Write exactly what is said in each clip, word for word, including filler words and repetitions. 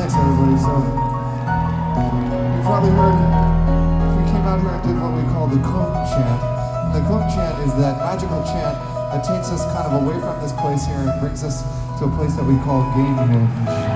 Thanks, everybody. So, you probably heard we came out here and did what we call the Cone Chant. And the Cone Chant is that magical chant that takes us kind of away from this place here and brings us to a place that we call Gamehenge.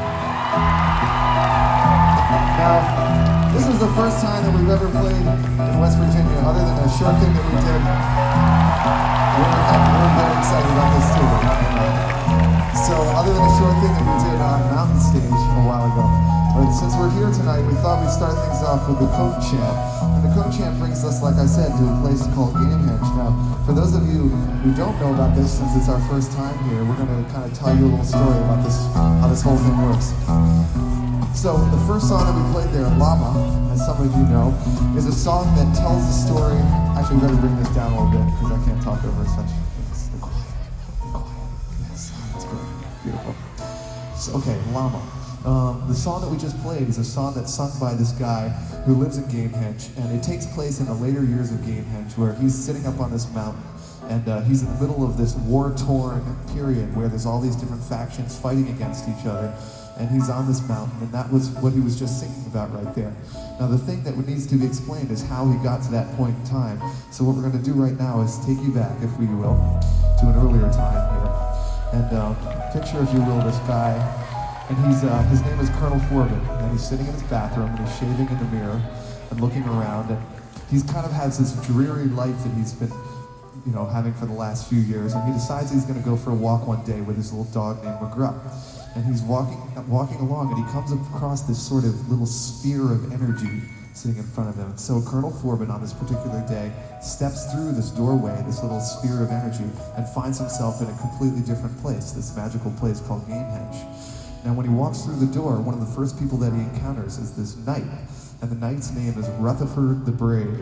Now, this is the first time that we've ever played in West Virginia, other than a short thing that we did. We're, we're very excited about this too. So, other than a short thing that we did on Mountain Stage a while ago. But since we're here tonight, we thought we'd start things off with the Cone Chant. And the Cone Chant brings us, like I said, to a place called Gamehenge. Now, for those of you who don't know about this, since it's our first time here, we're going to kind of tell you a little story about this, how this whole thing works. So, the first song that we played there, Llama, as some of you know, is a song that tells the story. Actually, we better bring this down a little bit, because I can't talk over such things. The quiet, the quiet. Yes, that's good. Beautiful. So, okay, Llama. Um, the song that we just played is a song that's sung by this guy who lives in Gamehenge, and it takes place in the later years of Gamehenge, where he's sitting up on this mountain, and uh, he's in the middle of this war-torn period where there's all these different factions fighting against each other, and he's on this mountain, and that was what he was just singing about right there. Now, the thing that needs to be explained is how he got to that point in time. So what we're going to do right now is take you back, if we will, to an earlier time here, and uh, picture, if you will, this guy. And he's, uh, his name is Colonel Forbin, and he's sitting in his bathroom, and he's shaving in the mirror, and looking around, and he's kind of has this dreary life that he's been, you know, having for the last few years, and he decides he's gonna go for a walk one day with his little dog named McGruff. And he's walking, walking along, and he comes across this sort of little sphere of energy sitting in front of him. And so Colonel Forbin, on this particular day, steps through this doorway, this little sphere of energy, and finds himself in a completely different place, this magical place called Gamehenge. Now, when he walks through the door, one of the first people that he encounters is this knight, and the knight's name is Rutherford the Brave.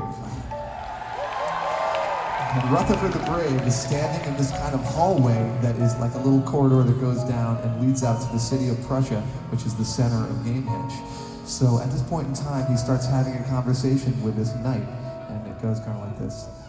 And Rutherford the Brave is standing in this kind of hallway that is like a little corridor that goes down and leads out to the city of Prussia, which is the center of Gamehenge. So at this point in time, he starts having a conversation with this knight, and it goes kind of like this.